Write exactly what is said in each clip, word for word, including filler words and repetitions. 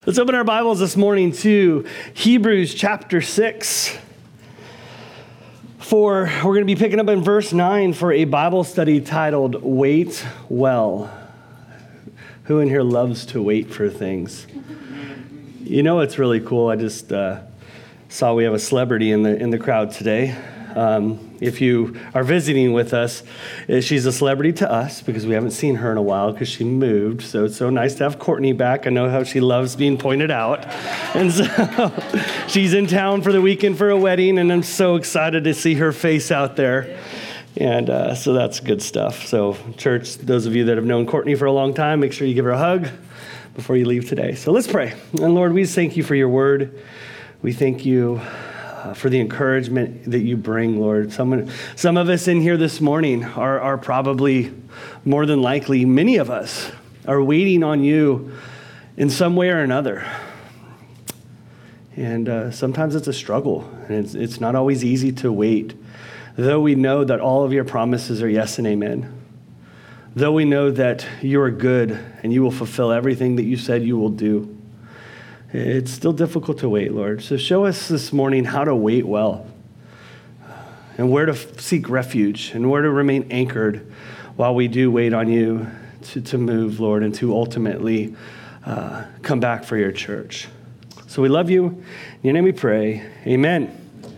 Let's open our Bibles this morning to Hebrews chapter six. For we're going to be picking up in verse nine for a Bible study titled Wait Well. Who in here loves to wait for things? You know, it's really cool. I just uh, saw we have a celebrity in the in the crowd today. Um, if you are visiting with us, she's a celebrity to us because we haven't seen her in a while because she moved. So it's so nice to have Courtney back. I know how she loves being pointed out. And so she's in town for the weekend for a wedding, and I'm so excited to see her face out there. And uh, so that's good stuff. So church, those of you that have known Courtney for a long time, make sure you give her a hug before you leave today. So let's pray. And Lord, we thank you for your word. We thank you Uh, for the encouragement that you bring, Lord. Some, some of us in here this morning are, are probably, more than likely, many of us are waiting on you in some way or another. And uh, sometimes it's a struggle, and it's, it's not always easy to wait, though we know that all of your promises are yes and amen. Though we know that you are good and you will fulfill everything that you said you will do. It's still difficult to wait, Lord. So show us this morning how to wait well and where to seek refuge and where to remain anchored while we do wait on you to, to move, Lord, and to ultimately uh, come back for your church. So we love you. In your name we pray. Amen.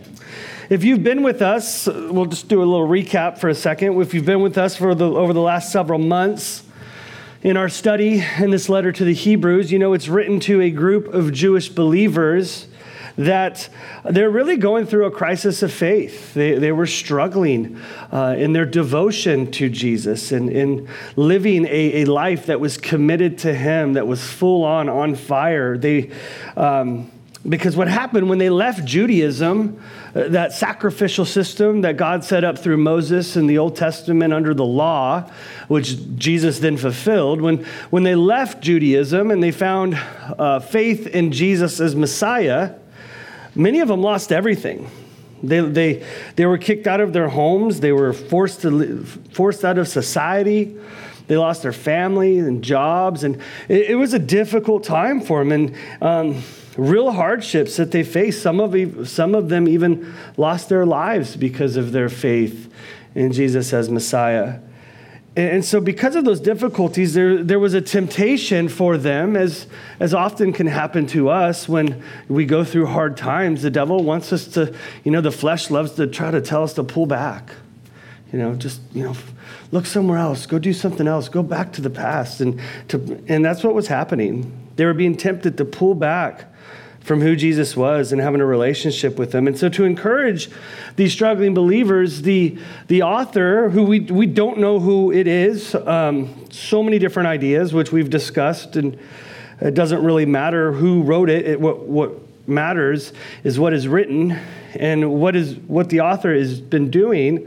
If you've been with us, we'll just do a little recap for a second. If you've been with us for the, over the last several months, in our study in this letter to the Hebrews, you know, it's written to a group of Jewish believers that they're really going through a crisis of faith. They, they were struggling uh, in their devotion to Jesus and in living a, a life that was committed to him, that was full on, on fire. They, um, because what happened when they left Judaism, uh, that sacrificial system that God set up through Moses in the Old Testament under the law, which Jesus then fulfilled, when, when they left Judaism and they found uh, faith in Jesus as Messiah, many of them lost everything. They, they, they were kicked out of their homes. They were forced to live, forced out of society. They lost their family and jobs, and it, it was a difficult time for them, and um, real hardships that they faced. Some of some of them even lost their lives because of their faith in Jesus as Messiah. And, and so, because of those difficulties, there there was a temptation for them, as as often can happen to us when we go through hard times. The devil wants us to, you know, the flesh loves to try to tell us to pull back. You know, just, you know, look somewhere else, go do something else, go back to the past. And to, and that's what was happening. They were being tempted to pull back from who Jesus was and having a relationship with him. And so to encourage these struggling believers, the, the author, who we, we don't know who it is, um, so many different ideas, which we've discussed, and it doesn't really matter who wrote it. it what, what matters is what is written, and what is what the author has been doing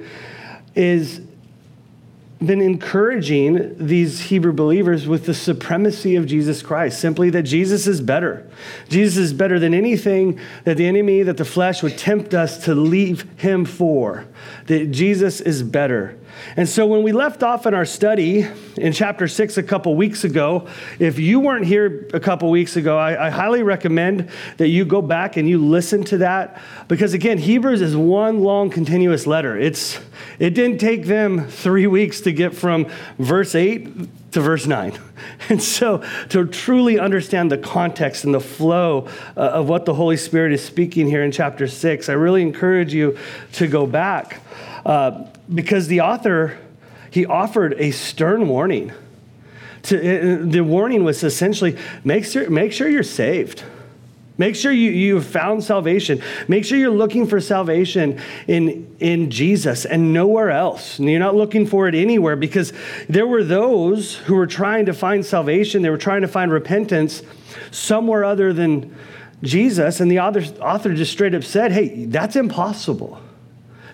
is been encouraging these Hebrew believers with the supremacy of Jesus Christ, simply that Jesus is better. Jesus is better than anything that the enemy, that the flesh would tempt us to leave him for, that Jesus is better. And so when we left off in our study in chapter six a couple weeks ago, if you weren't here a couple weeks ago, I, I highly recommend that you go back and you listen to that, because again, Hebrews is one long continuous letter. It's It didn't take them three weeks to get from verse eight to verse nine. And so to truly understand the context and the flow uh, of what the Holy Spirit is speaking here in chapter six, I really encourage you to go back uh, because the author, he offered a stern warning. To, uh, the warning was essentially, make sure, make sure you're saved. Make sure you, you have found salvation. Make sure you're looking for salvation in, in Jesus and nowhere else. And you're not looking for it anywhere, because there were those who were trying to find salvation. They were trying to find repentance somewhere other than Jesus. And the author, author just straight up said, hey, that's impossible.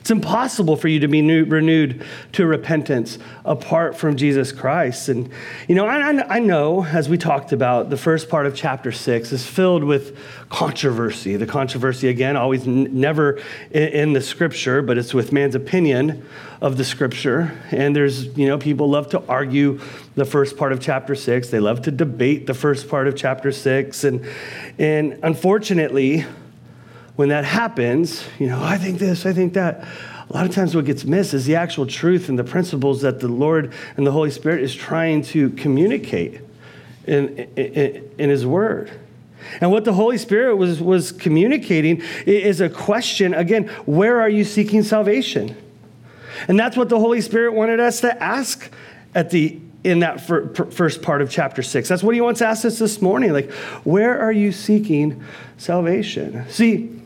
It's impossible for you to be new, renewed to repentance apart from Jesus Christ. And, you know, I, I know, as we talked about, the first part of chapter six is filled with controversy. The controversy, again, always n- never in, in the scripture, but it's with man's opinion of the scripture. And there's, you know, people love to argue the first part of chapter six. They love to debate the first part of chapter six. And, and unfortunately, when that happens, you know, I think this, I think that. A lot of times what gets missed is the actual truth and the principles that the Lord and the Holy Spirit is trying to communicate in, in, in his word. And what the Holy Spirit was, was communicating is a question, again, where are you seeking salvation? And that's what the Holy Spirit wanted us to ask at the in that fir- first part of chapter six. That's what he wants to ask us this morning. Like, where are you seeking salvation? See,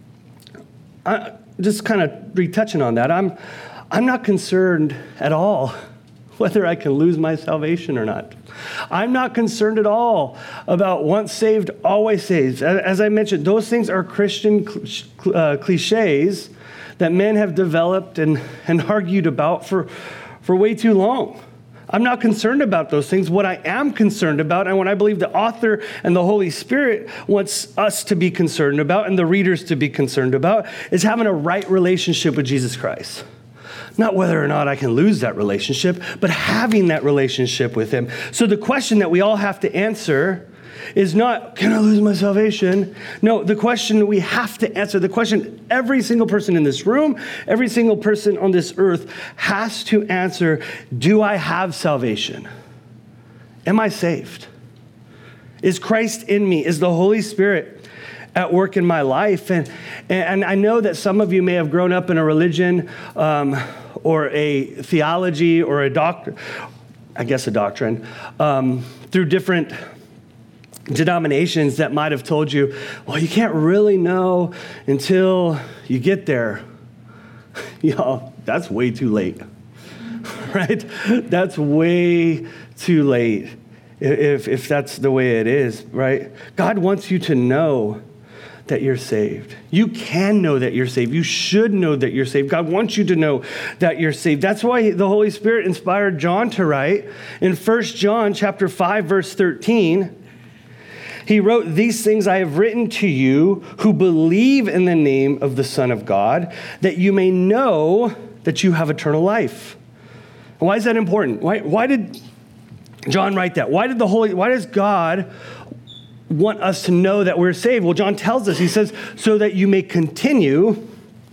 I, just kind of retouching on that, I'm, I'm not concerned at all whether I can lose my salvation or not. I'm not concerned at all about once saved, always saved. As I mentioned, those things are Christian uh, cliches that men have developed and, and argued about for, for way too long. I'm not concerned about those things. What I am concerned about, and what I believe the author and the Holy Spirit wants us to be concerned about and the readers to be concerned about, is having a right relationship with Jesus Christ. Not whether or not I can lose that relationship, but having that relationship with him. So the question that we all have to answer is not, can I lose my salvation? No, the question we have to answer, the question every single person in this room, every single person on this earth has to answer, do I have salvation? Am I saved? Is Christ in me? Is the Holy Spirit at work in my life? And, and I know that some of you may have grown up in a religion um, or a theology or a doctrine, I guess a doctrine, um, through different denominations that might have told you, well, you can't really know until you get there. Y'all, that's way too late, right? That's way too late if, if that's the way it is, right? God wants you to know that you're saved. You can know that you're saved. You should know that you're saved. God wants you to know that you're saved. That's why the Holy Spirit inspired John to write in First John chapter five, verse thirteen, he wrote, these things I have written to you who believe in the name of the Son of God, that you may know that you have eternal life. Why is that important? Why, why did John write that? Why did the Holy, why does God want us to know that we're saved? Well, John tells us, he says, so that you may continue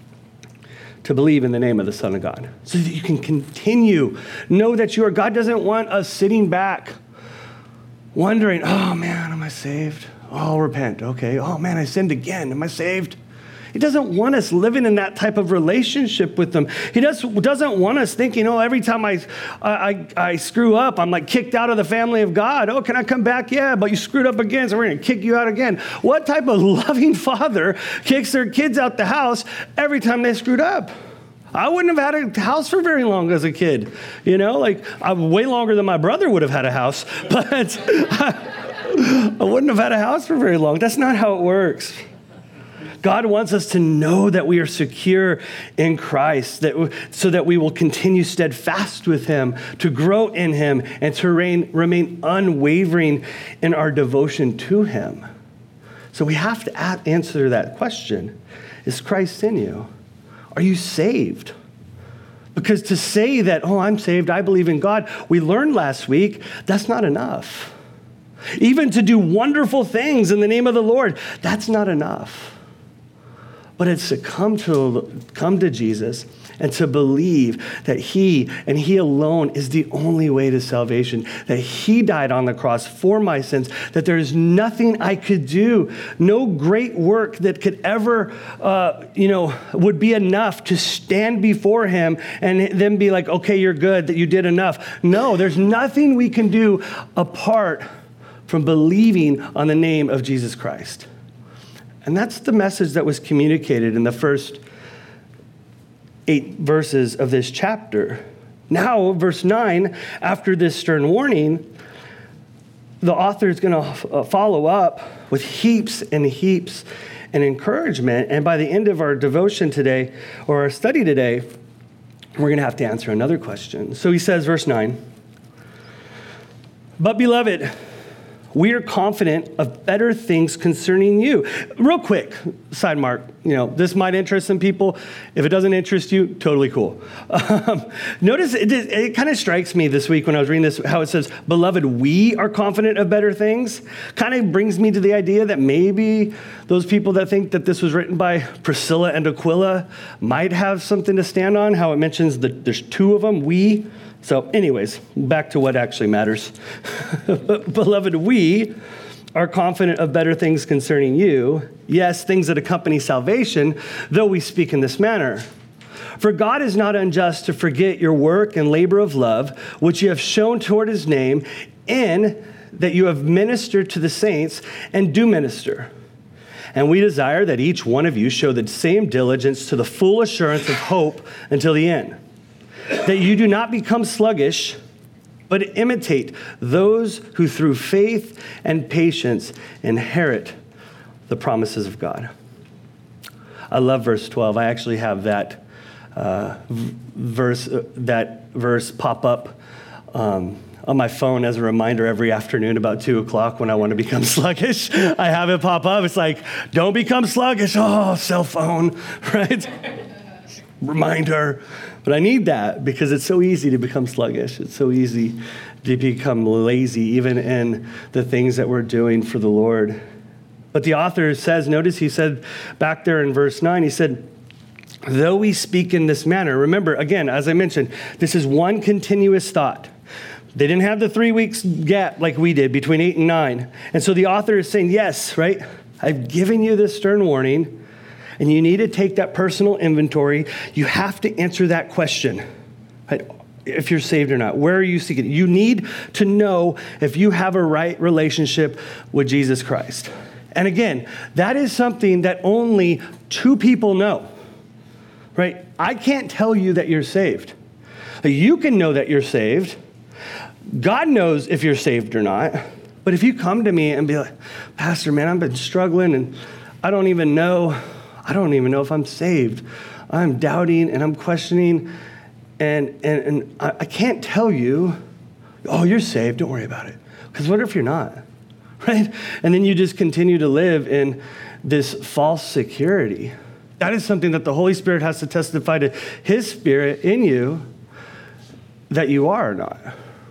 to believe in the name of the Son of God. So that you can continue. Know that you are. God doesn't want us sitting back wondering, oh man, am I saved? Oh, I'll repent. Okay. Oh man, I sinned again. Am I saved? He doesn't want us living in that type of relationship with him. He does, doesn't want us thinking, oh, every time I, I, I screw up, I'm like kicked out of the family of God. Oh, can I come back? Yeah, but you screwed up again, so we're going to kick you out again. What type of loving father kicks their kids out the house every time they screwed up? I wouldn't have had a house for very long as a kid. You know, like I'm way longer than my brother would have had a house, but I, I wouldn't have had a house for very long. That's not how it works. God wants us to know that we are secure in Christ, that so that we will continue steadfast with him, to grow in him, and to remain, remain unwavering in our devotion to him. So we have to answer that question. Is Christ in you? Are you saved? Because to say that, oh, I'm saved, I believe in God, we learned last week, that's not enough. Even to do wonderful things in the name of the Lord, that's not enough. But it's to come to come to Jesus and to believe that he and he alone is the only way to salvation, that he died on the cross for my sins, that there is nothing I could do, no great work that could ever, uh, you know, would be enough to stand before him and then be like, okay, you're good, that you did enough. No, there's nothing we can do apart from believing on the name of Jesus Christ. And that's the message that was communicated in the first eight verses of this chapter. Now, verse nine, after this stern warning, the author is going to follow up with heaps and heaps and encouragement. And by the end of our devotion today, or our study today, we're going to have to answer another question. So he says, verse nine, "But beloved, we are confident of better things concerning you." Real quick, side mark, you know, this might interest some people. If it doesn't interest you, totally cool. Um, notice it, it kind of strikes me this week when I was reading this, how it says, "Beloved, we are confident of better things." Kind of brings me to the idea that maybe those people that think that this was written by Priscilla and Aquila might have something to stand on, how it mentions that there's two of them, we. So anyways, back to what actually matters. "Beloved, we are confident of better things concerning you. Yes, things that accompany salvation, though we speak in this manner. For God is not unjust to forget your work and labor of love, which you have shown toward his name, in that you have ministered to the saints and do minister. And we desire that each one of you show the same diligence to the full assurance of hope until the end. That you do not become sluggish, but imitate those who through faith and patience inherit the promises of God." I love verse twelve. I actually have that uh, verse uh, that verse pop up um, on my phone as a reminder every afternoon about two o'clock when I want to become sluggish. I have it pop up. It's like, don't become sluggish. Oh, cell phone, right? Reminder. But I need that because it's so easy to become sluggish. It's so easy to become lazy, even in the things that we're doing for the Lord. But the author says, notice he said back there in verse nine, he said, "Though we speak in this manner." Remember, again, as I mentioned, this is one continuous thought. They didn't have the three weeks gap like we did between eight and nine. And so the author is saying, yes, right? I've given you this stern warning. And you need to take that personal inventory. You have to answer that question, right? If you're saved or not. Where are you seeking? You need to know if you have a right relationship with Jesus Christ. And again, that is something that only two people know, right? I can't tell you that you're saved. You can know that you're saved. God knows if you're saved or not. But if you come to me and be like, "Pastor, man, I've been struggling and I don't even know. I don't even know if I'm saved. I'm doubting and I'm questioning and and, and I, I can't tell you, oh, you're saved, don't worry about it." Because what if you're not, right? And then you just continue to live in this false security. That is something that the Holy Spirit has to testify to his Spirit in you that you are or not.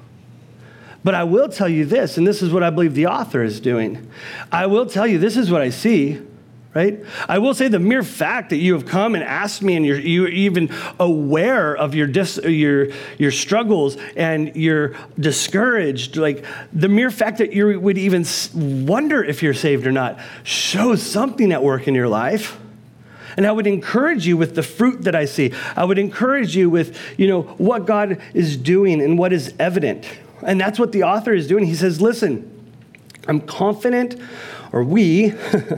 But I will tell you this, and this is what I believe the author is doing. I will tell you, this is what I see. Right? I will say the mere fact that you have come and asked me and you're, you're even aware of your, dis, your, your struggles and you're discouraged, like the mere fact that you would even wonder if you're saved or not shows something at work in your life. And I would encourage you with the fruit that I see. I would encourage you with, you know, what God is doing and what is evident. And that's what the author is doing. He says, listen, I'm confident, or we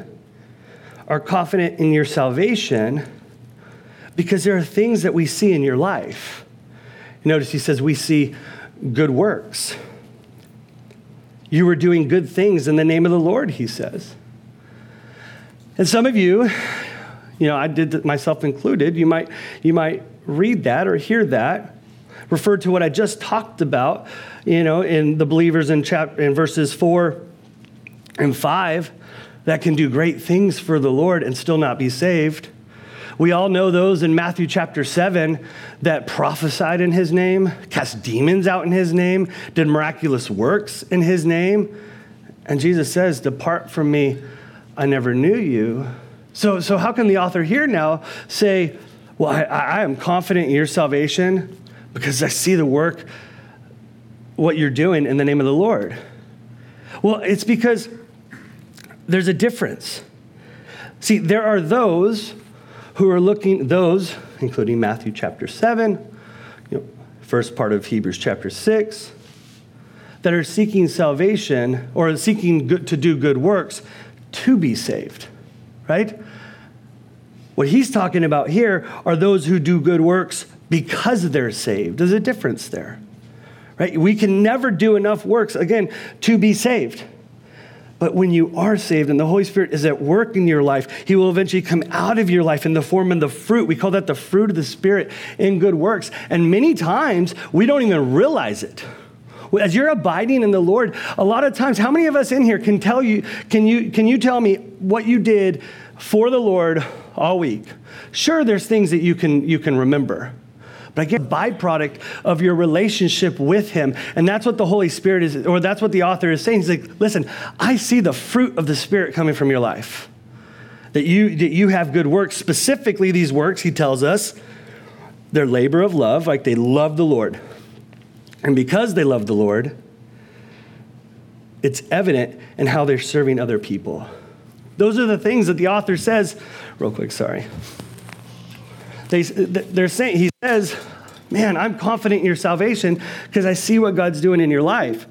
are confident in your salvation because there are things that we see in your life. Notice he says we see good works. You were doing good things in the name of the Lord, he says. And some of you, you know, I did myself included, you might, you might read that or hear that, refer to what I just talked about, you know, in the believers in chapter in verses four and five, that can do great things for the Lord and still not be saved. We all know those in Matthew chapter seven that prophesied in his name, cast demons out in his name, did miraculous works in his name. And Jesus says, "Depart from me, I never knew you." So, so how can the author here now say, well, I, I am confident in your salvation because I see the work, what you're doing in the name of the Lord? Well, it's because there's a difference. See, there are those who are looking, those, including Matthew chapter seven, you know, first part of Hebrews chapter six, that are seeking salvation or seeking good, to do good works to be saved, right? What he's talking about here are those who do good works because they're saved. There's a difference there, right? We can never do enough works, again, to be saved. But when you are saved and the Holy Spirit is at work in your life, he will eventually come out of your life in the form of the fruit. We call that the fruit of the Spirit in good works. And many times we don't even realize it. As you're abiding in the Lord, a lot of times, how many of us in here can tell you, can you, can you tell me what you did for the Lord all week? Sure, there's things that you can, you can remember. But I get a byproduct of your relationship with him. And that's what the Holy Spirit is, or that's what the author is saying. He's like, listen, I see the fruit of the Spirit coming from your life. That you, that you have good works. Specifically, these works, he tells us, they're labor of love, like they love the Lord. And because they love the Lord, it's evident in how they're serving other people. Those are the things that the author says, real quick, sorry. They, they're saying, he says, man, I'm confident in your salvation because I see what God's doing in your life.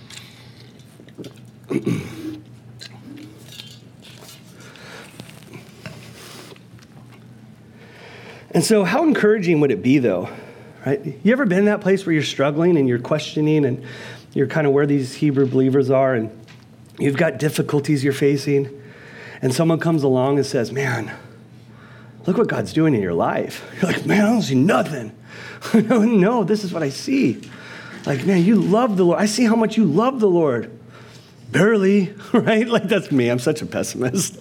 And so how encouraging would it be, though, right? You ever been in that place where you're struggling and you're questioning and you're kind of where these Hebrew believers are and you've got difficulties you're facing and someone comes along and says, man, look what God's doing in your life. You're like, man, I don't see nothing. no, no, this is what I see. Like, man, you love the Lord. I see how much you love the Lord. Barely, right? Like, that's me. I'm such a pessimist.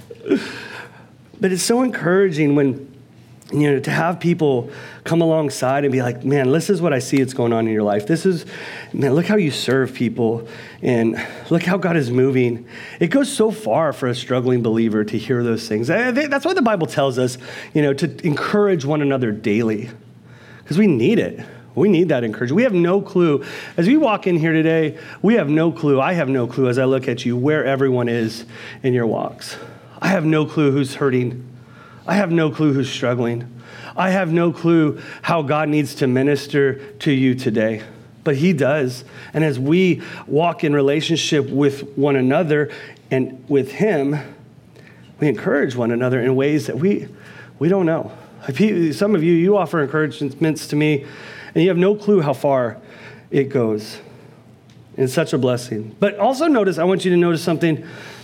But it's so encouraging when, you know, to have people come alongside and be like, man, this is what I see it's going on in your life. This is, man, look how you serve people and look how God is moving. It goes so far for a struggling believer to hear those things. I think that's why the Bible tells us, you know, to encourage one another daily because we need it. We need that encouragement. We have no clue. As we walk in here today, we have no clue. I have no clue as I look at you where everyone is in your walks. I have no clue who's hurting. I have no clue who's struggling. I have no clue how God needs to minister to you today, but he does. And as we walk in relationship with one another and with him, we encourage one another in ways that we we don't know. Some of you, you offer encouragements to me, and you have no clue how far it goes. It's such a blessing. But also notice, I want you to notice something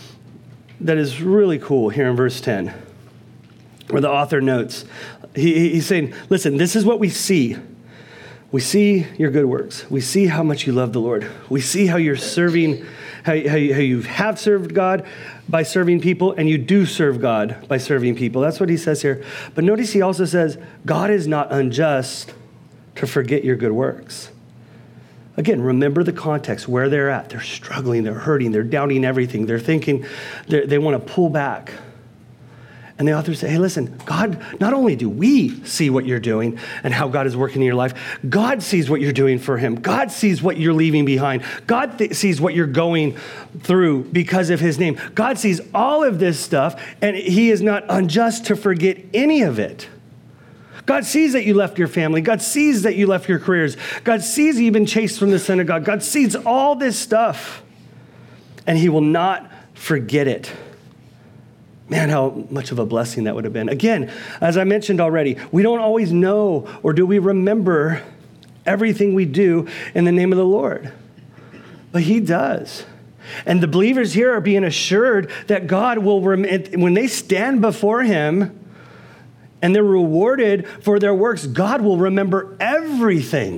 that is really cool here in verse ten. Where the author notes, he, he's saying, listen, this is what we see. We see your good works. We see how much you love the Lord. We see how you're serving, how, how, you, how you have served God by serving people, and you do serve God by serving people. That's what he says here. But notice he also says, God is not unjust to forget your good works. Again, remember the context, where they're at. They're struggling, they're hurting, they're doubting everything. They're thinking, they're, they want to pull back. And the author said, hey, listen, God, not only do we see what you're doing and how God is working in your life, God sees what you're doing for him. God sees what you're leaving behind. God th- sees what you're going through because of his name. God sees all of this stuff, and he is not unjust to forget any of it. God sees that you left your family. God sees that you left your careers. God sees you've been chased from the synagogue. God sees all this stuff, and he will not forget it. Man, how much of a blessing that would have been. Again, as I mentioned already, we don't always know or do we remember everything we do in the name of the Lord. But he does. And the believers here are being assured that God will, rem- when they stand before him and they're rewarded for their works, God will remember everything.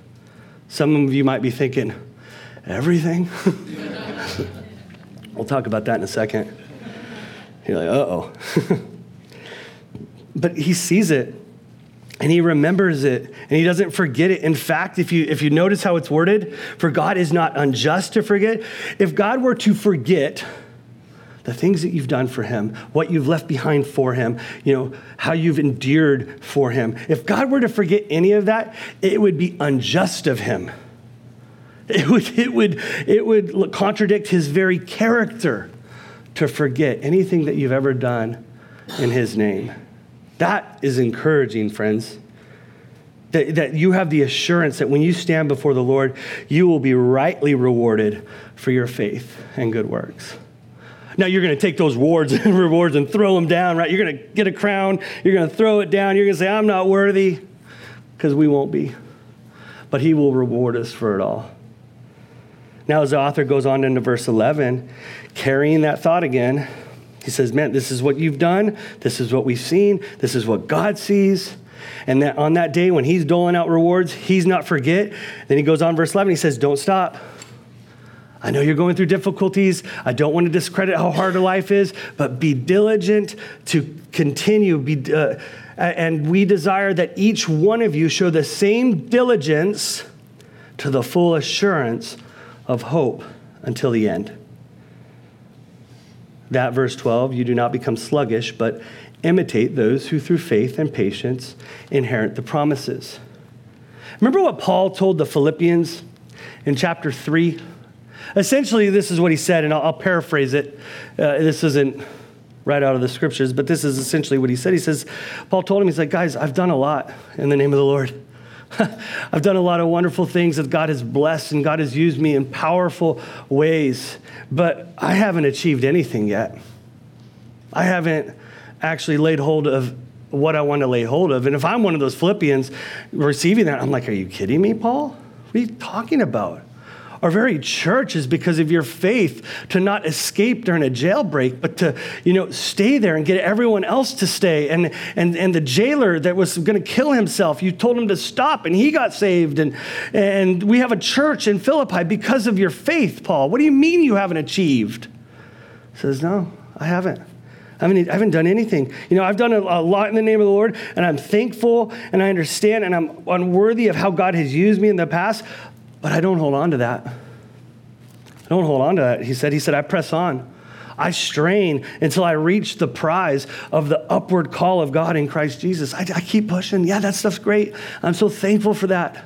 Some of you might be thinking, everything? We'll talk about that in a second. You're like, uh-oh. But he sees it, and he remembers it, and he doesn't forget it. In fact, if you if you notice how it's worded, for God is not unjust to forget. If God were to forget the things that you've done for him, what you've left behind for him, you know, how you've endured for him, if God were to forget any of that, it would be unjust of him. It would it would it would contradict his very character to forget anything that you've ever done in his name. That is encouraging, friends. That, that you have the assurance that when you stand before the Lord, you will be rightly rewarded for your faith and good works. Now, you're going to take those rewards and rewards and throw them down, right? You're going to get a crown. You're going to throw it down. You're going to say, I'm not worthy, because we won't be. But he will reward us for it all. Now, as the author goes on into verse eleven, carrying that thought again, he says, man, this is what you've done. This is what we've seen. This is what God sees. And that on that day when he's doling out rewards, he's not forget. Then he goes on verse eleven, he says, don't stop. I know you're going through difficulties. I don't want to discredit how hard life is, but be diligent to continue. Be, uh, and we desire that each one of you show the same diligence to the full assurance of hope until the end. That verse twelve, you do not become sluggish, but imitate those who through faith and patience inherit the promises. Remember what Paul told the Philippians in chapter three? Essentially, this is what he said, and I'll, I'll paraphrase it. Uh, this isn't right out of the scriptures, but this is essentially what he said. He says, Paul told him, he's like, guys, I've done a lot in the name of the Lord. I've done a lot of wonderful things that God has blessed, and God has used me in powerful ways, but I haven't achieved anything yet. I haven't actually laid hold of what I want to lay hold of. And if I'm one of those Philippians receiving that, I'm like, are you kidding me, Paul? What are you talking about? Our very church is because of your faith to not escape during a jailbreak, but to, you know, stay there and get everyone else to stay. And and and the jailer that was going to kill himself, you told him to stop, and he got saved. And and we have a church in Philippi because of your faith, Paul. What do you mean you haven't achieved? He says, no, I haven't. I haven't, I haven't done anything. You know, I've done a, a lot in the name of the Lord, and I'm thankful, and I understand, and I'm unworthy of how God has used me in the past, but I don't hold on to that. I don't hold on to that. He said, he said, I press on. I strain until I reach the prize of the upward call of God in Christ Jesus. I, I keep pushing. Yeah, that stuff's great. I'm so thankful for that.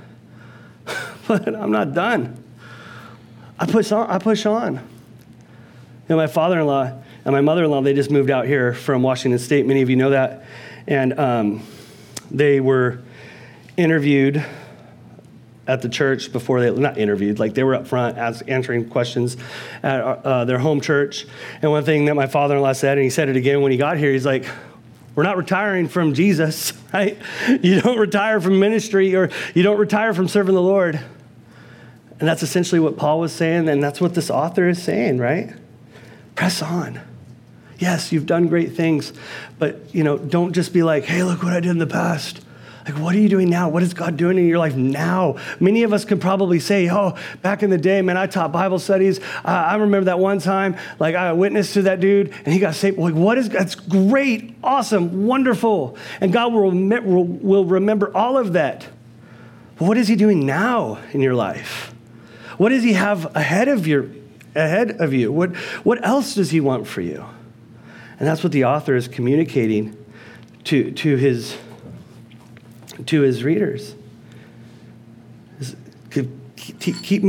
But I'm not done. I push on. I push on. You know, my father-in-law and my mother-in-law, they just moved out here from Washington State. Many of you know that. And um, they were interviewed at the church before they, not interviewed, like they were up front as, answering questions at uh, their home church. And one thing that my father-in-law said, and he said it again when he got here, he's like, we're not retiring from Jesus, right? You don't retire from ministry, or you don't retire from serving the Lord. And that's essentially what Paul was saying, and that's what this author is saying, right? Press on. Yes, you've done great things, but, you know, don't just be like, hey, look what I did in the past. Like, what are you doing now? What is God doing in your life now? Many of us can probably say, oh, back in the day, man, I taught Bible studies. Uh, I remember that one time, like I witnessed to that dude and he got saved. Like, what is, that's great, awesome, wonderful. And God will, rem- will remember all of that. But what is he doing now in your life? What does he have ahead of your, ahead of you? What, what else does he want for you? And that's what the author is communicating to, to his to his readers. Keep, keep, keep,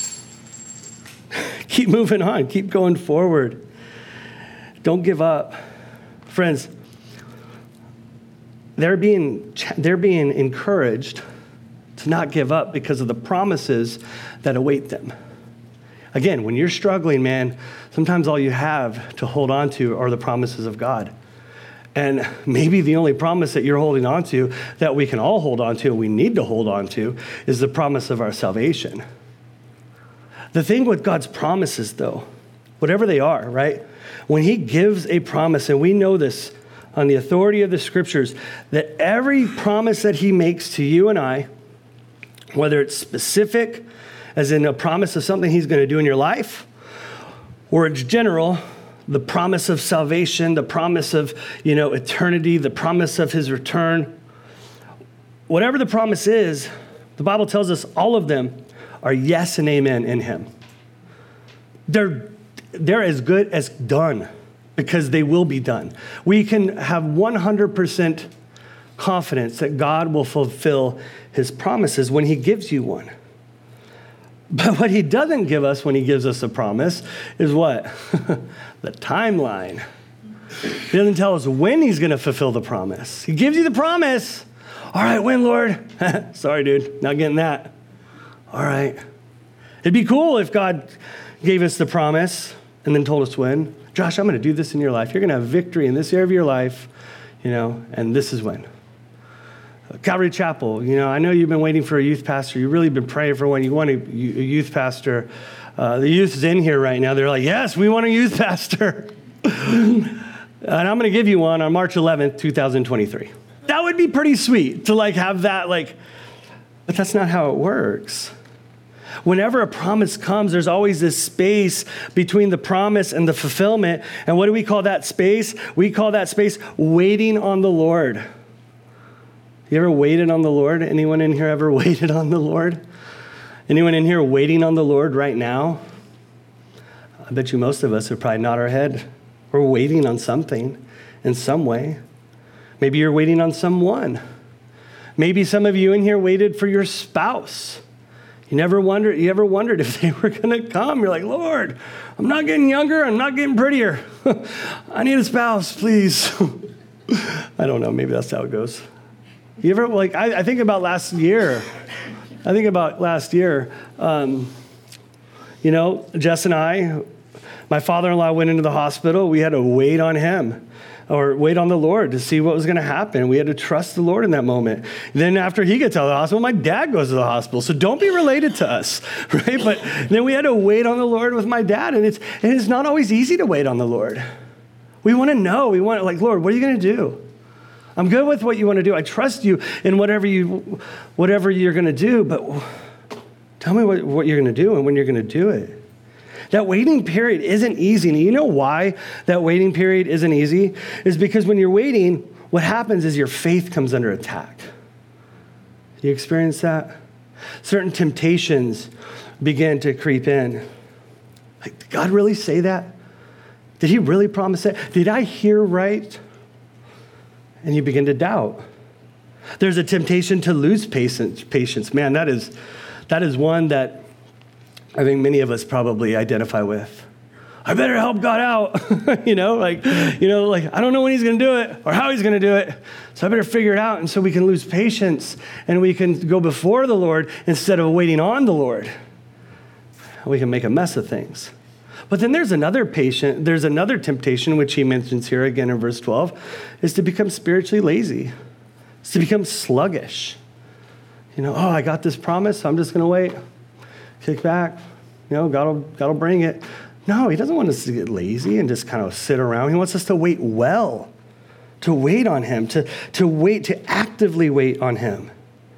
keep moving on. Keep going forward. Don't give up. Friends, they're being, they're being encouraged to not give up because of the promises that await them. Again, when you're struggling, man, sometimes all you have to hold on to are the promises of God. And maybe the only promise that you're holding on to, that we can all hold on to, and we need to hold on to, is the promise of our salvation. The thing with God's promises, though, whatever they are, right? When he gives a promise, and we know this on the authority of the scriptures, that every promise that he makes to you and I, whether it's specific, as in a promise of something he's going to do in your life, or it's general, the promise of salvation, the promise of, you know, eternity, the promise of his return. Whatever the promise is, the Bible tells us all of them are yes and amen in him. They're, they're as good as done because they will be done. We can have one hundred percent confidence that God will fulfill his promises when he gives you one. But what he doesn't give us when he gives us a promise is what? The timeline. He doesn't tell us when he's going to fulfill the promise. He gives you the promise. All right, when, Lord? Sorry, dude, not getting that. All right. It'd be cool if God gave us the promise and then told us when. Josh, I'm going to do this in your life. You're going to have victory in this area of your life, you know, and this is when. Calvary Chapel, you know, I know you've been waiting for a youth pastor. You've really been praying for one. You want a, a youth pastor. Uh, the youth is in here right now. They're like, yes, we want a youth pastor. And I'm going to give you one on March eleventh, twenty twenty-three. That would be pretty sweet to like have that like, but that's not how it works. Whenever a promise comes, there's always this space between the promise and the fulfillment. And what do we call that space? We call that space waiting on the Lord. You ever waited on the Lord? Anyone in here ever waited on the Lord? Anyone in here waiting on the Lord right now? I bet you most of us would probably nod our head. We're waiting on something in some way. Maybe you're waiting on someone. Maybe some of you in here waited for your spouse. You never wondered, you ever wondered if they were going to come? You're like, Lord, I'm not getting younger. I'm not getting prettier. I need a spouse, please. I don't know. Maybe that's how it goes. You ever, like, I, I think about last year. I think about last year. Um, you know, Jess and I, my father-in-law went into the hospital. We had to wait on him. Or wait on the Lord to see what was going to happen. We had to trust the Lord in that moment. Then after he gets out of the hospital, my dad goes to the hospital. So don't be related to us, right? But then we had to wait on the Lord with my dad. And it's, and it's not always easy to wait on the Lord. We want to know. We want, like, Lord, what are you going to do? I'm good with what you want to do. I trust you in whatever, you, whatever you're going to do. But tell me what, what you're going to do and when you're going to do it. That waiting period isn't easy. And you know why that waiting period isn't easy? Is because when you're waiting, what happens is your faith comes under attack. You experience that? Certain temptations begin to creep in. Like, did God really say that? Did he really promise that? Did I hear right? And you begin to doubt. There's a temptation to lose patience. Patience. Man, that is, that is one that I think many of us probably identify with. I better help God out. you know, like, you know, like, I don't know when he's going to do it or how he's going to do it. So I better figure it out. And so we can lose patience and we can go before the Lord instead of waiting on the Lord. We can make a mess of things. But then there's another patient, there's another temptation, which he mentions here again in verse twelve, is to become spiritually lazy. It's to become sluggish. You know, oh, I got this promise, so I'm just going to wait. Kick back, you know, God will, God will bring it. No, he doesn't want us to get lazy and just kind of sit around. He wants us to wait well, to wait on him, to, to wait, to actively wait on him.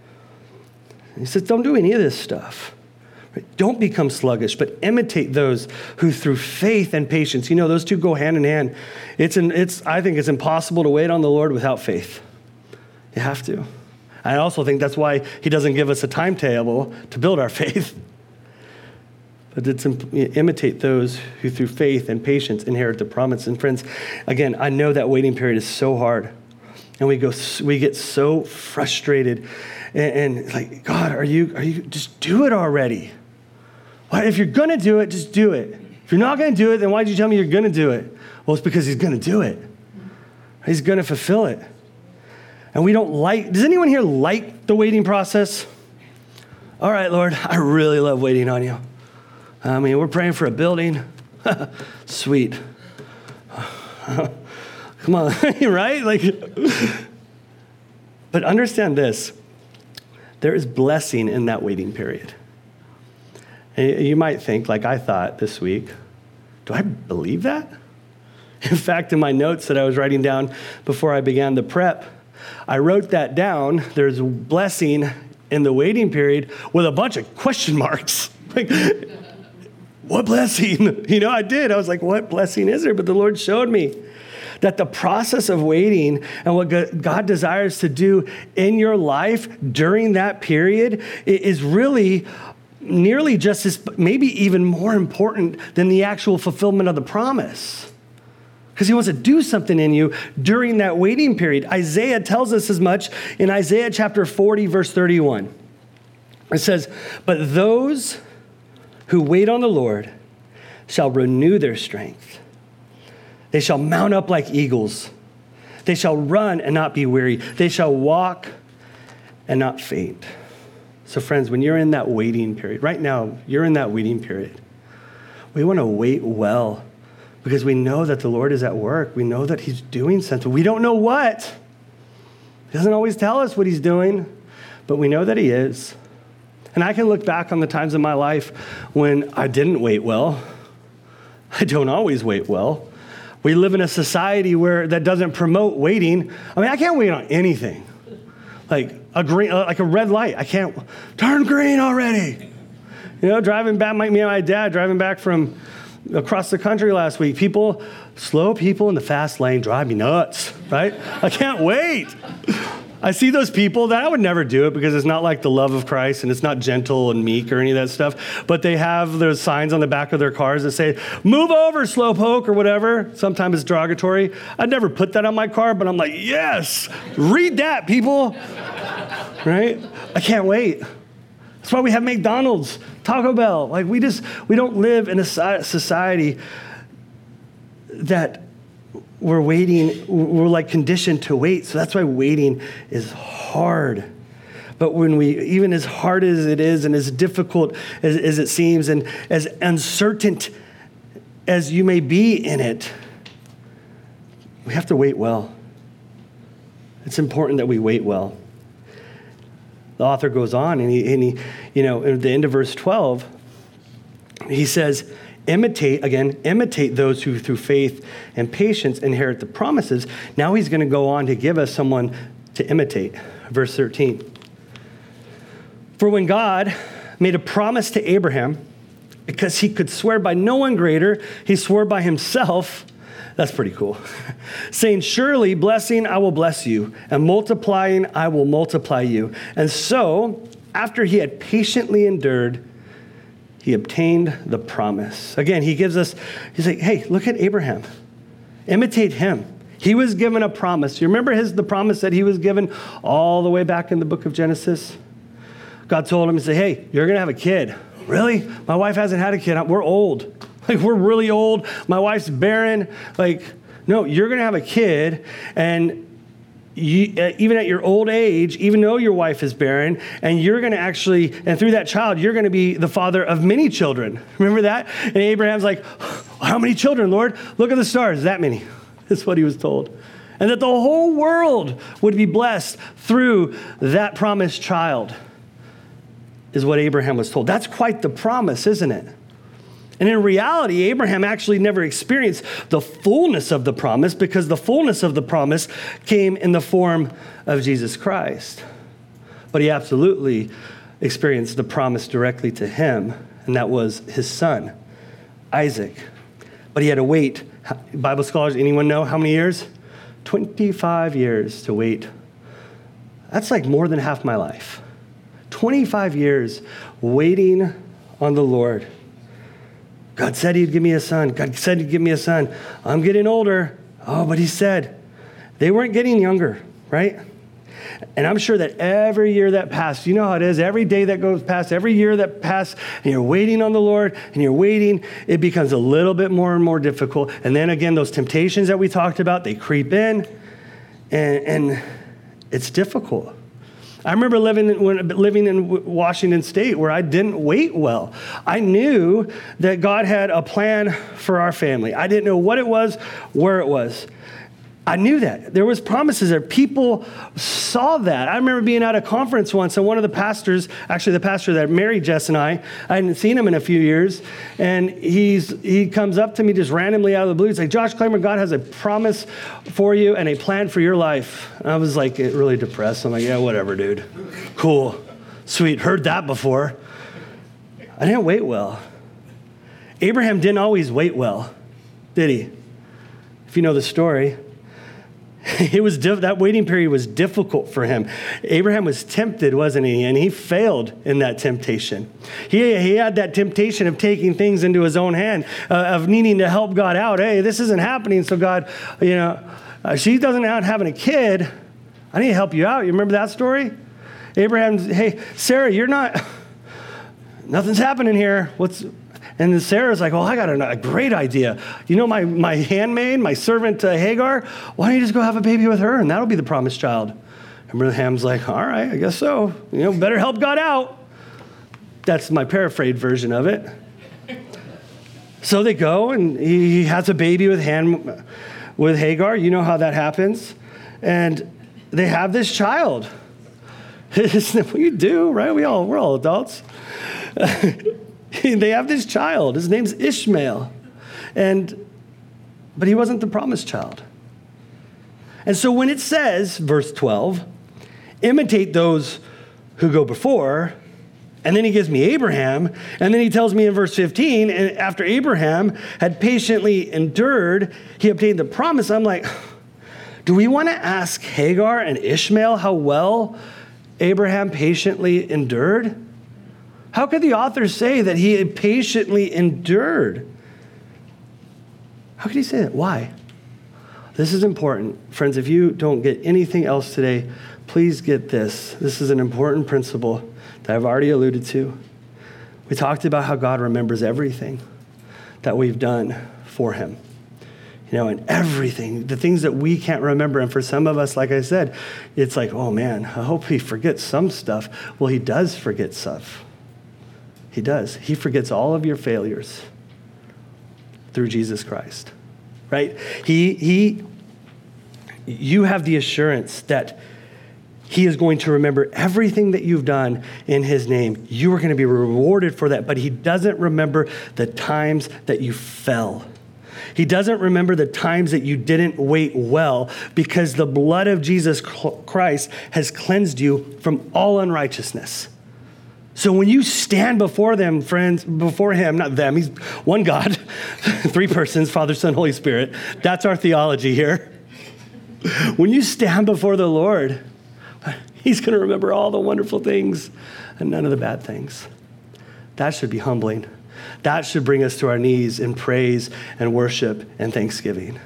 He says, don't do any of this stuff. Right? Don't become sluggish, but imitate those who through faith and patience, you know, those two go hand in hand. It's, an, it's I think it's impossible to wait on the Lord without faith. You have to. I also think that's why he doesn't give us a timetable to build our faith. But it's imitate those who through faith and patience inherit the promise. And friends, again, I know that waiting period is so hard. And we go, we get so frustrated and, and like, God, are you, are you, just do it already. Why, if you're going to do it, just do it. If you're not going to do it, then why did you tell me you're going to do it? Well, it's because he's going to do it. He's going to fulfill it. And we don't like, does anyone here like the waiting process? All right, Lord, I really love waiting on you. I mean, we're praying for a building. Sweet. Come on, right? Like, but understand this. There is blessing in that waiting period. And you might think, like I thought this week, do I believe that? In fact, in my notes that I was writing down before I began the prep, I wrote that down. There's blessing in the waiting period with a bunch of question marks. Like, what blessing? You know, I did. I was like, what blessing is there? But the Lord showed me that the process of waiting and what God desires to do in your life during that period is really nearly just as, maybe even more important than the actual fulfillment of the promise. Because he wants to do something in you during that waiting period. Isaiah tells us as much in Isaiah chapter forty, verse thirty-one. It says, but those who wait on the Lord shall renew their strength. They shall mount up like eagles. They shall run and not be weary. They shall walk and not faint. So friends, when you're in that waiting period, right now, you're in that waiting period. We want to wait well because we know that the Lord is at work. We know that he's doing something. We don't know what. He doesn't always tell us what he's doing, but we know that he is. And I can look back on the times in my life when I didn't wait well. I don't always wait well. We live in a society where that doesn't promote waiting. I mean, I can't wait on anything. Like a green, like a red light. I can't turn green already. You know, driving back, my, me and my dad driving back from across the country last week. People, slow people in the fast lane drive me nuts, right? I can't wait. I see those people that I would never do it because it's not like the love of Christ and it's not gentle and meek or any of that stuff. But they have those signs on the back of their cars that say, move over, slowpoke or whatever. Sometimes it's derogatory. I'd never put that on my car, but I'm like, yes, read that, people. Right? I can't wait. That's why we have McDonald's, Taco Bell. Like we just, we don't live in a society that we're waiting, we're like conditioned to wait. So that's why waiting is hard. But when we, even as hard as it is and as difficult as, as it seems and as uncertain as you may be in it, we have to wait well. It's important that we wait well. The author goes on and he, and he, you know, at the end of verse twelve, he says, imitate, again, imitate those who through faith and patience inherit the promises. Now he's going to go on to give us someone to imitate. Verse thirteen. For when God made a promise to Abraham, because he could swear by no one greater, he swore by himself. That's pretty cool. Saying, surely blessing, I will bless you, and multiplying, I will multiply you. And so, after he had patiently endured, he obtained the promise. Again, he gives us, he's like, hey, look at Abraham. Imitate him. He was given a promise. You remember his the promise that he was given all the way back in the book of Genesis? God told him to say, hey, you're going to have a kid. Really? My wife hasn't had a kid. We're old. Like, we're really old. My wife's barren. Like, no, you're going to have a kid, and You, uh, even at your old age, even though your wife is barren, and you're going to actually, and through that child, you're going to be the father of many children. Remember that? And Abraham's like, how many children, Lord? Look at the stars. That many. That's what he was told. And that the whole world would be blessed through that promised child is what Abraham was told. That's quite the promise, isn't it? And in reality, Abraham actually never experienced the fullness of the promise because the fullness of the promise came in the form of Jesus Christ. But he absolutely experienced the promise directly to him, and that was his son, Isaac. But he had to wait. Bible scholars, anyone know how many years? twenty-five years to wait. That's like more than half my life. twenty-five years waiting on the Lord. God said he'd give me a son. God said he'd give me a son. I'm getting older. Oh, but he said they weren't getting younger, right? And I'm sure that every year that passed, you know how it is, every day that goes past, every year that passed, and you're waiting on the Lord, and you're waiting, it becomes a little bit more and more difficult. And then again, those temptations that we talked about, they creep in, and, and it's difficult. I remember living in, when, living in Washington State where I didn't wait well. I knew that God had a plan for our family. I didn't know what it was, where it was. I knew that. There was promises there. People saw that. I remember being at a conference once, and one of the pastors, actually the pastor that married Jess and I, I hadn't seen him in a few years, and he's he comes up to me just randomly out of the blue. He's like, Josh Claimer, God has a promise for you and a plan for your life. And I was like really depressed. I'm like, yeah, whatever, dude. Cool. Sweet. Heard that before. I didn't wait well. Abraham didn't always wait well, did he? If you know the story. It was diff- that waiting period was difficult for him. Abraham was tempted, wasn't he? And he failed in that temptation. He, he had that temptation of taking things into his own hand, uh, of needing to help God out. Hey, this isn't happening, so God, you know, uh, she doesn't out having a kid. I need to help you out. You remember that story? Abraham's, hey, Sarah, you're not, nothing's happening here. What's... And then Sarah's like, well, I got a, a great idea. You know my, my handmaid, my servant uh, Hagar? Why don't you just go have a baby with her, and that'll be the promised child? And Abraham's like, all right, I guess so. You know, better help God out. That's my paraphrased version of it. So they go, and he has a baby with, hand, with Hagar. You know how that happens. And they have this child. Isn't that what you do, right? We all, we're all adults. They have this child. His name's Ishmael. And, but he wasn't the promised child. And so when it says, verse twelve, imitate those who go before, and then he gives me Abraham, and then he tells me in verse fifteen, and after Abraham had patiently endured, he obtained the promise. I'm like, do we want to ask Hagar and Ishmael how well Abraham patiently endured? How could the author say that he patiently endured? How could he say that? Why? This is important. Friends, if you don't get anything else today, please get this. This is an important principle that I've already alluded to. We talked about how God remembers everything that we've done for him. You know, and everything, the things that we can't remember. And for some of us, like I said, it's like, oh man, I hope he forgets some stuff. Well, he does forget stuff. He does. He forgets all of your failures through Jesus Christ, right? He, he, you have the assurance that he is going to remember everything that you've done in his name. You are going to be rewarded for that, but he doesn't remember the times that you fell. He doesn't remember the times that you didn't wait well, because the blood of Jesus Christ has cleansed you from all unrighteousness. So when you stand before them, friends, before him, not them, he's one God, three persons, Father, Son, Holy Spirit. That's our theology here. When you stand before the Lord, he's going to remember all the wonderful things and none of the bad things. That should be humbling. That should bring us to our knees in praise and worship and thanksgiving.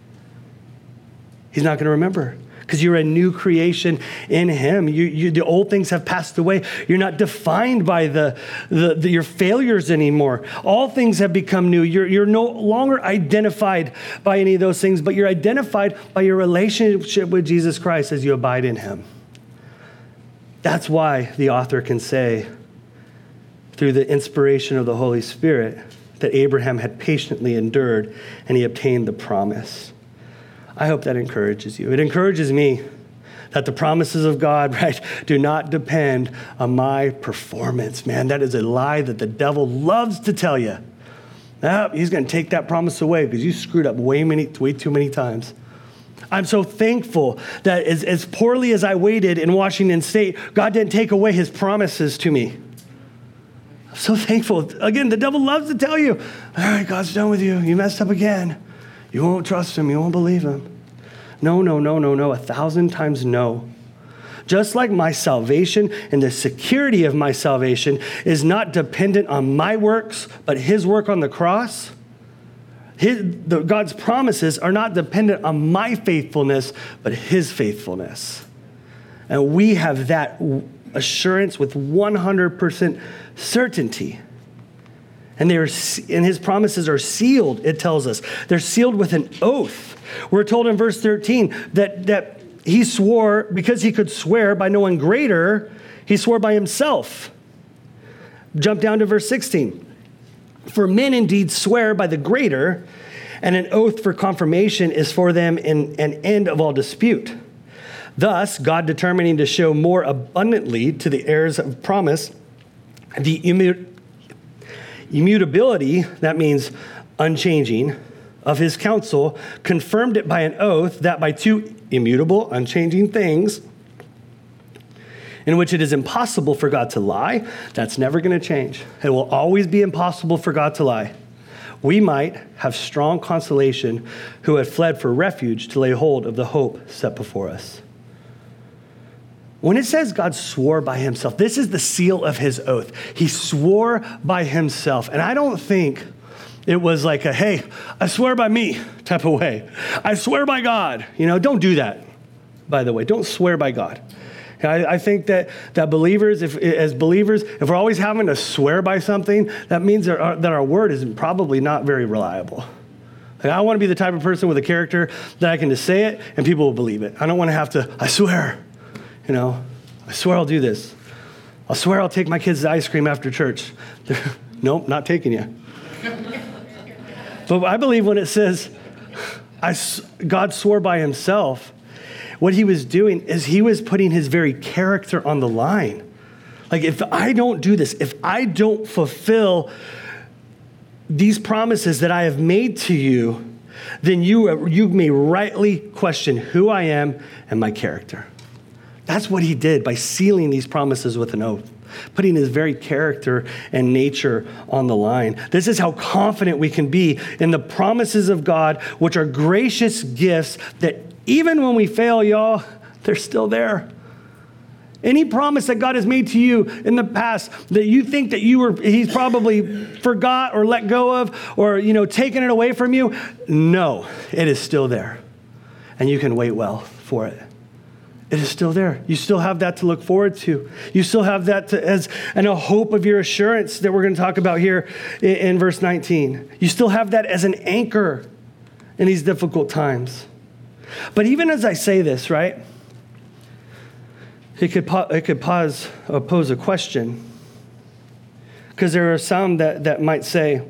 He's not going to remember, because you're a new creation in him. You, you, the old things have passed away. You're not defined by the, the, the your failures anymore. All things have become new. You're, you're no longer identified by any of those things, but you're identified by your relationship with Jesus Christ as you abide in him. That's why the author can say, through the inspiration of the Holy Spirit, that Abraham had patiently endured and he obtained the promise. I hope that encourages you. It encourages me that the promises of God, right, do not depend on my performance. Man, that is a lie that the devil loves to tell you. Oh, he's going to take that promise away because you screwed up way many, way too many times. I'm so thankful that as, as poorly as I waited in Washington State, God didn't take away his promises to me. I'm so thankful. Again, the devil loves to tell you, all right, God's done with you. You messed up again. You won't trust him. You won't believe him. No, no, no, no, no. A thousand times no. Just like my salvation and the security of my salvation is not dependent on my works, but his work on the cross. His, the, God's promises are not dependent on my faithfulness, but his faithfulness. And we have that assurance with one hundred percent certainty. And they are, and his promises are sealed, it tells us. They're sealed with an oath. We're told in verse thirteen that, that he swore, because he could swear by no one greater, he swore by himself. Jump down to verse sixteen. For men indeed swear by the greater, and an oath for confirmation is for them in an end of all dispute. Thus, God determining to show more abundantly to the heirs of promise the immu- immutability, that means unchanging, of his counsel, confirmed it by an oath, that by two immutable, unchanging things, in which it is impossible for God to lie, that's never going to change. It will always be impossible for God to lie. We might have strong consolation who had fled for refuge to lay hold of the hope set before us. When it says God swore by himself, this is the seal of his oath. He swore by himself. And I don't think it was like a, hey, I swear by me type of way. I swear by God. You know, don't do that, by the way. Don't swear by God. I, I think that, that believers, if as believers, if we're always having to swear by something, that means that our, that our word is probably not very reliable. Like, I want to be the type of person with a character that I can just say it and people will believe it. I don't want to have to, I swear. You know, I swear I'll do this. I swear I'll take my kids to ice cream after church. Nope, not taking you. But I believe when it says I, God swore by himself, what he was doing is he was putting his very character on the line. Like, if I don't do this, if I don't fulfill these promises that I have made to you, then you, you may rightly question who I am and my character. That's what he did by sealing these promises with an oath, putting his very character and nature on the line. This is how confident we can be in the promises of God, which are gracious gifts that even when we fail, y'all, they're still there. Any promise that God has made to you in the past that you think that you were, he's probably forgot or let go of or, you know, taken it away from you, no, it is still there. And you can wait well for it. It is still there. You still have that to look forward to. You still have that to, as and a hope of your assurance that we're going to talk about here in, in verse nineteen. You still have that as an anchor in these difficult times. But even as I say this, right, it could it could pause or pose a question, because there are some that, that might say,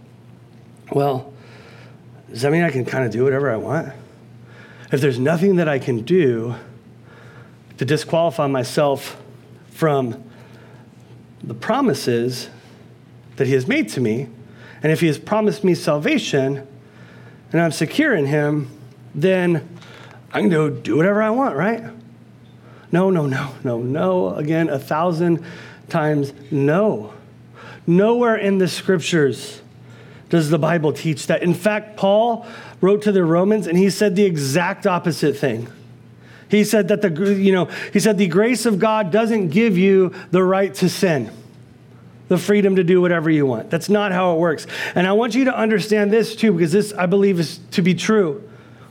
well, does that mean I can kind of do whatever I want? If there's nothing that I can do to disqualify myself from the promises that he has made to me, and if he has promised me salvation and I'm secure in him, then I can go do whatever I want, right? No, no, no, no, no. Again, a thousand times no. Nowhere in the scriptures does the Bible teach that. In fact, Paul wrote to the Romans and he said the exact opposite thing. He said that the, you know, he said the grace of God doesn't give you the right to sin, the freedom to do whatever you want. That's not how it works. And I want you to understand this too, because this, I believe, is to be true.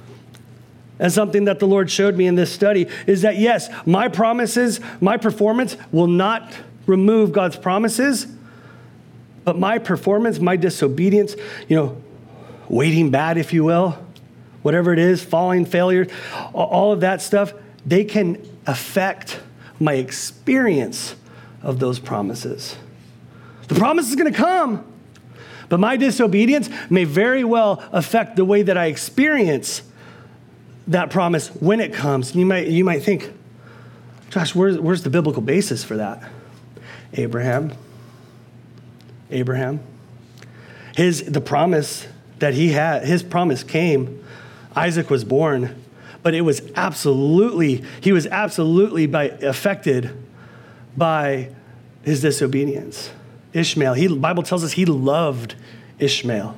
And something that the Lord showed me in this study is that, yes, my promises, my performance will not remove God's promises, but my performance, my disobedience, you know, waiting bad, if you will, whatever it is, falling, failure, all of that stuff, they can affect my experience of those promises. The promise is going to come, but my disobedience may very well affect the way that I experience that promise when it comes. You might, you might think, Josh, where's, where's the biblical basis for that? Abraham. Abraham. His, the promise that he had, his promise came. Isaac was born, but it was absolutely, he was absolutely by, affected by his disobedience. Ishmael, he, the Bible tells us he loved Ishmael.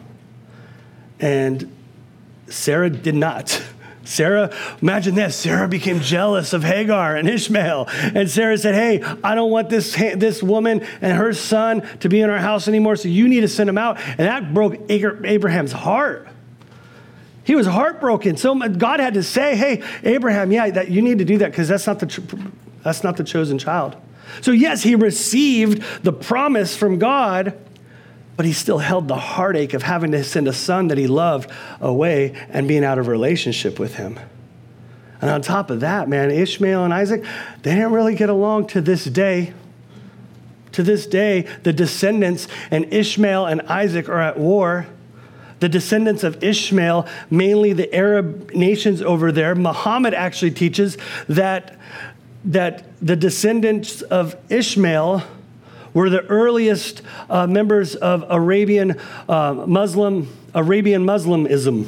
And Sarah did not. Sarah, imagine this, Sarah became jealous of Hagar and Ishmael. And Sarah said, hey, I don't want this, this woman and her son to be in our house anymore, so you need to send them out. And that broke Abraham's heart. He was heartbroken. So God had to say, hey, Abraham, yeah, that you need to do that because that's not the that's not the chosen child. So yes, he received the promise from God, but he still held the heartache of having to send a son that he loved away and being out of relationship with him. And on top of that, man, Ishmael and Isaac, they didn't really get along to this day. To this day, the descendants and Ishmael and Isaac are at war. The descendants of Ishmael, mainly the Arab nations over there, Muhammad actually teaches that, that the descendants of Ishmael were the earliest uh, members of Arabian uh, Muslim, Arabian Muslimism.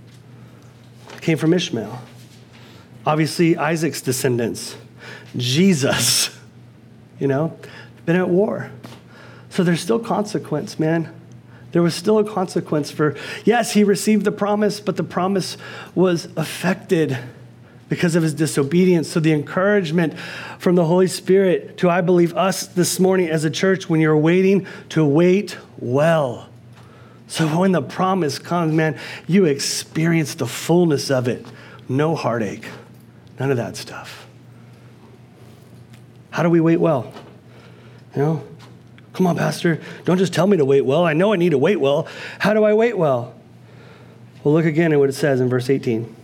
Came from Ishmael. Obviously, Isaac's descendants, Jesus, you know, been at war. So there's still consequence, man. There was still a consequence for, yes, he received the promise, but the promise was affected because of his disobedience. So the encouragement from the Holy Spirit to, I believe, us this morning as a church, when you're waiting, to wait well. So when the promise comes, man, you experience the fullness of it. No heartache, none of that stuff. How do we wait well? You know? Come on, Pastor, don't just tell me to wait well. I know I need to wait well. How do I wait well? Well, look again at what it says in verse eighteen.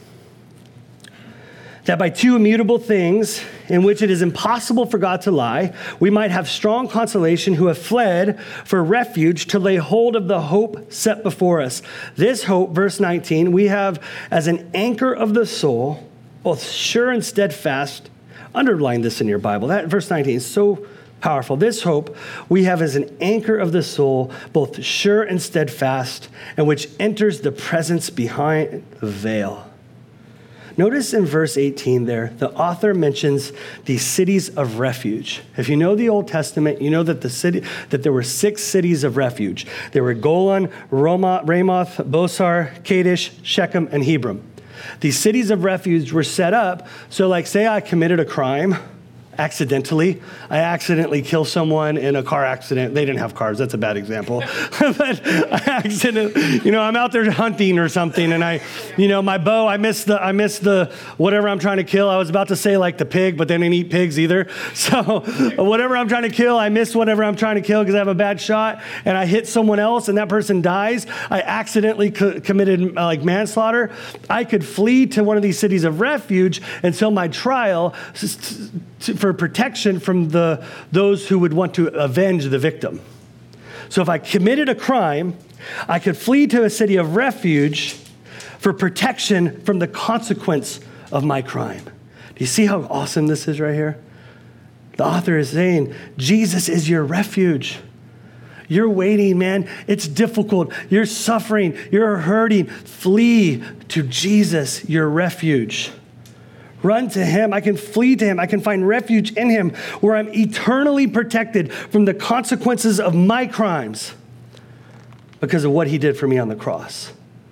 That by two immutable things in which it is impossible for God to lie, we might have strong consolation who have fled for refuge to lay hold of the hope set before us. This hope, verse nineteen, we have as an anchor of the soul, both sure and steadfast. Underline this in your Bible. That verse nineteen is so powerful. This hope we have as an anchor of the soul, both sure and steadfast, and which enters the presence behind the veil. Notice in verse eighteen there, the author mentions these cities of refuge. If you know the Old Testament, you know that the city that there were six cities of refuge. There were Golan, Roma, Ramoth, Bosar, Kadesh, Shechem, and Hebron. These cities of refuge were set up so, like, say I committed a crime accidentally. I accidentally kill someone in a car accident. They didn't have cars. That's a bad example. But I accidentally, you know, I'm out there hunting or something, and I, you know, my bow, I missed the, I missed the, whatever I'm trying to kill. I was about to say like the pig, but they didn't eat pigs either. So whatever I'm trying to kill, I miss whatever I'm trying to kill because I have a bad shot, and I hit someone else, and that person dies. I accidentally co- committed uh, like manslaughter. I could flee to one of these cities of refuge until my trial to, for protection from the those who would want to avenge the victim. So if I committed a crime, I could flee to a city of refuge for protection from the consequence of my crime. Do you see how awesome this is right here? The author is saying, Jesus is your refuge. You're waiting, man. It's difficult. You're suffering. You're hurting. Flee to Jesus, your refuge. Run to him. I can flee to him. I can find refuge in him where I'm eternally protected from the consequences of my crimes because of what he did for me on the cross.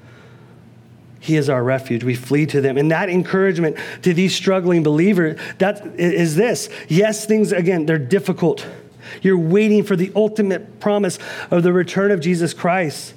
He is our refuge. We flee to them. And that encouragement to these struggling believers, that is this. Yes, things, again, they're difficult. You're waiting for the ultimate promise of the return of Jesus Christ.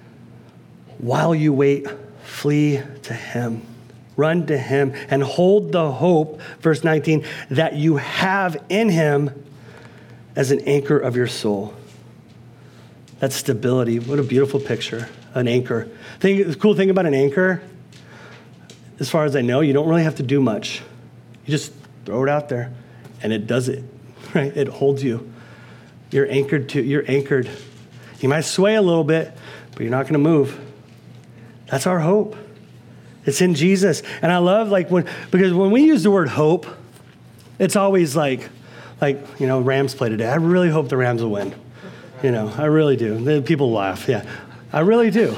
While you wait, flee to him. Run to him and hold the hope, verse nineteen, that you have in him as an anchor of your soul. That's stability. What a beautiful picture, an anchor. Think, the cool thing about an anchor, as far as I know, you don't really have to do much. You just throw it out there and it does it, right? It holds you. You're anchored to, you're anchored. You might sway a little bit, but you're not going to move. That's our hope. It's in Jesus. And I love like when, because when we use the word hope, it's always like, like, you know, Rams play today. I really hope the Rams will win. You know, I really do. The people laugh. Yeah, I really do.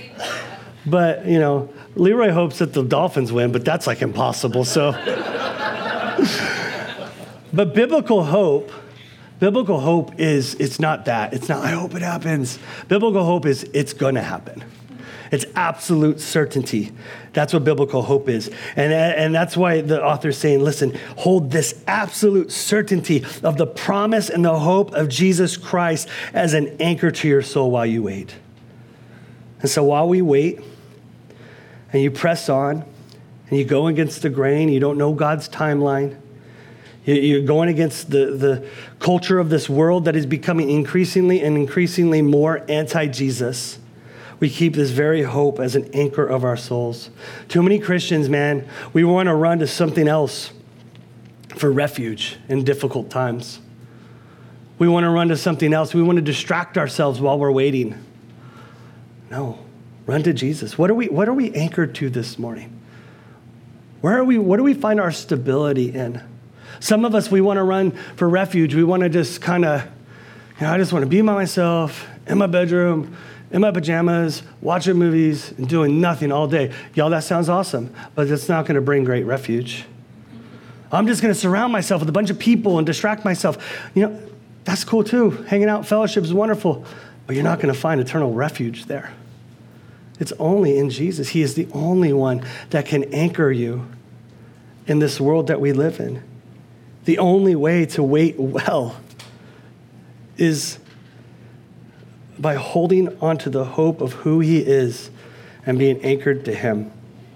But, you know, Leroy hopes that the Dolphins win, but that's like impossible. So, but biblical hope, biblical hope is, it's not that. It's not, I hope it happens. Biblical hope is, it's going to happen. It's absolute certainty. That's what biblical hope is. And, and that's why the author's saying, listen, hold this absolute certainty of the promise and the hope of Jesus Christ as an anchor to your soul while you wait. And so while we wait and you press on and you go against the grain, you don't know God's timeline, you're going against the, the culture of this world that is becoming increasingly and increasingly more anti-Jesus. We keep this very hope as an anchor of our souls. Too many Christians, man, we want to run to something else for refuge in difficult times. We want to run to something else. We want to distract ourselves while we're waiting. No, run to Jesus. What are we, what are we anchored to this morning? Where are we, what do we find our stability in? Some of us, we want to run for refuge. We want to just kind of, you know, I just want to be by myself in my bedroom, in my pajamas, watching movies, and doing nothing all day. Y'all, that sounds awesome, but it's not going to bring great refuge. I'm just going to surround myself with a bunch of people and distract myself. You know, that's cool too. Hanging out, fellowship is wonderful, but you're not going to find eternal refuge there. It's only in Jesus. He is the only one that can anchor you in this world that we live in. The only way to wait well is by holding onto the hope of who he is and being anchored to him.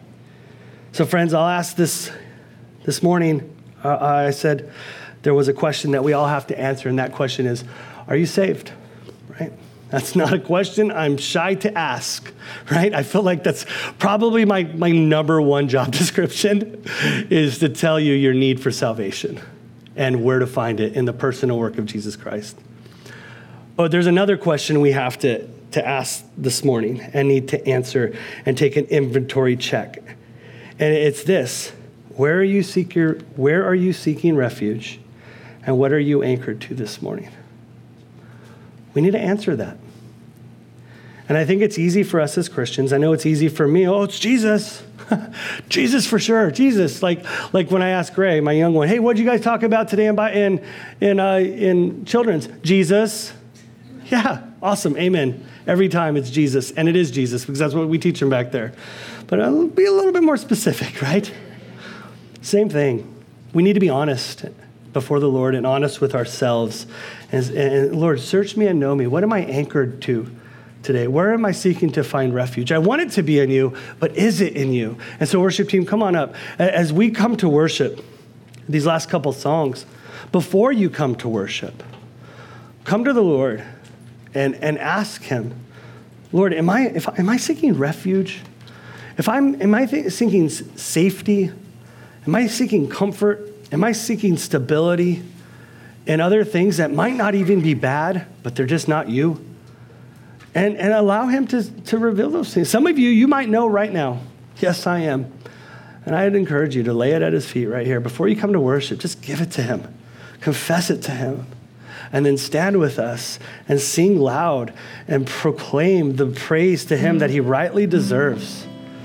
So friends, I'll ask this this morning. Uh, I said there was a question that we all have to answer, and that question is, are you saved? Right? That's not a question I'm shy to ask, right? I feel like that's probably my, my number one job description is to tell you your need for salvation and where to find it in the personal work of Jesus Christ. But there's another question we have to, to ask this morning and need to answer and take an inventory check. And it's this: Where are you seek your, where are you seeking refuge? And what are you anchored to this morning? We need to answer that. And I think it's easy for us as Christians. I know it's easy for me. Oh, it's Jesus. Jesus for sure. Jesus. Like, like when I asked Gray, my young one, hey, what'd you guys talk about today in in in, uh, in children's? Jesus. Yeah, awesome. Amen. Every time it's Jesus. And it is Jesus because that's what we teach them back there. But I'll be a little bit more specific, right? Same thing. We need to be honest before the Lord and honest with ourselves. And, and Lord, search me and know me. What am I anchored to today? Where am I seeking to find refuge? I want it to be in you, but is it in you? And so worship team, come on up. As we come to worship, these last couple songs, before you come to worship, come to the Lord and, and ask him, Lord, am I, if, am I seeking refuge? If I'm, am I th- seeking safety? Am I seeking comfort? Am I seeking stability in other things that might not even be bad, but they're just not you? And, and allow him to, to reveal those things. Some of you, you might know right now, yes, I am. And I'd encourage you to lay it at his feet right here. Before you come to worship, just give it to him. Confess it to him. And then stand with us and sing loud and proclaim the praise to him that he rightly deserves.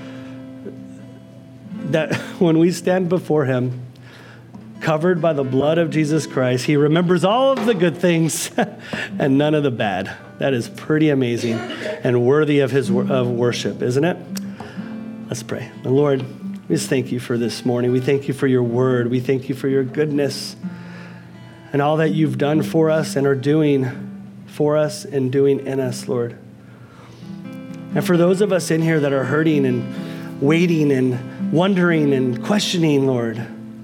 That when we stand before him, covered by the blood of Jesus Christ, he remembers all of the good things and none of the bad. That is pretty amazing and worthy of his of worship, isn't it? Let's pray. And Lord, we just thank you for this morning. We thank you for your word. We thank you for your goodness and all that you've done for us and are doing for us and doing in us, Lord. And for those of us in here that are hurting and waiting and wondering and questioning, Lord,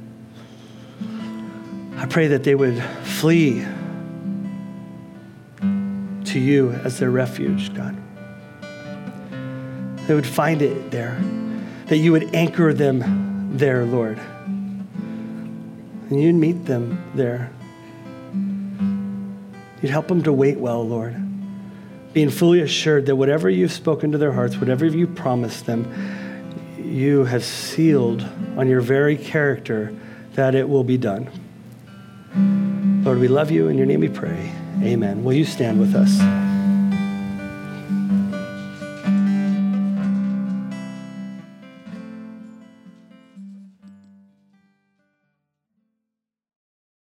I pray that they would flee to you as their refuge, God. They would find it there, that you would anchor them there, Lord. And you'd meet them there. You'd help them to wait well, Lord, being fully assured that whatever you've spoken to their hearts, whatever you've promised them, you have sealed on your very character that it will be done. Lord, we love you. In your name we pray. Amen. Will you stand with us?